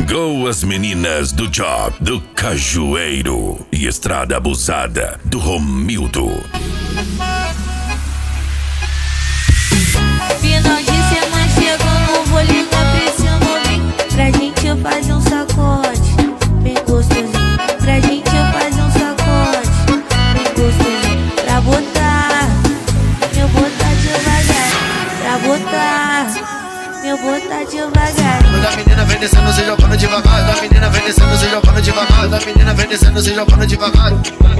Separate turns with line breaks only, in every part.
Chegou as meninas do Job, do Cajueiro e Estrada Abusada, do Romildo.
Final de semana chegando, vou ligar pra esse novinho pra gente fazer um sacode bem gostosinho. Pra gente fazer um sacode bem gostosinho. Pra botar, meu botar devagar. Pra botar, meu botar devagar.
Quando a menina vem descendo, se jogando devagar. Da menina vem descendo, se jogando devagar. Da menina vem descendo, se jogando devagar.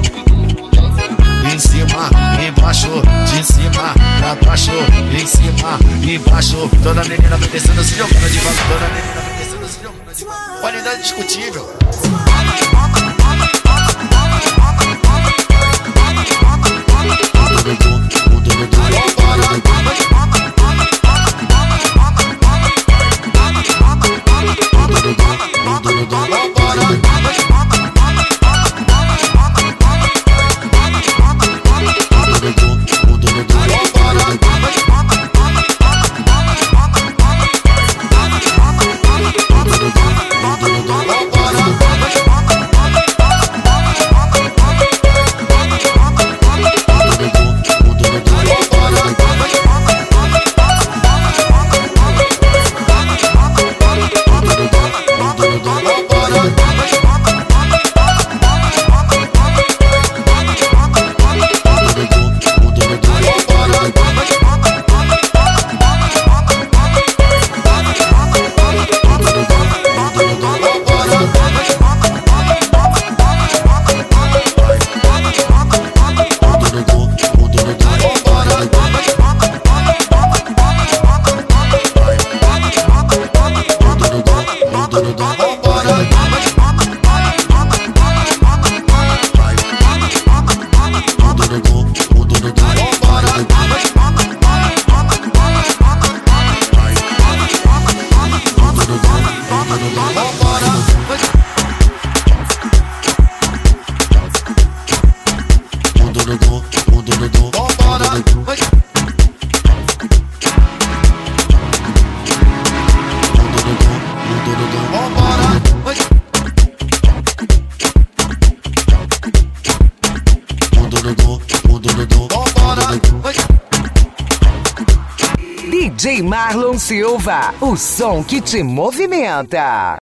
Em cima, embaixo, de cima pra baixo. Em cima, embaixo. Toda menina vem descendo, se jogando devagar. Toda menina vem descendo, se jogando devagar. Qualidade discutível.
DJ Marlon Silva, o som que te movimenta.